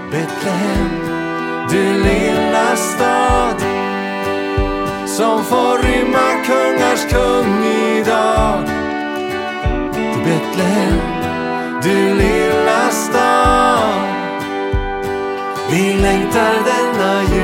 Betlehem, du lilla stad som får rymma kungars kung idag. Till Betlehem, du lilla stad, vi längtar denna jul.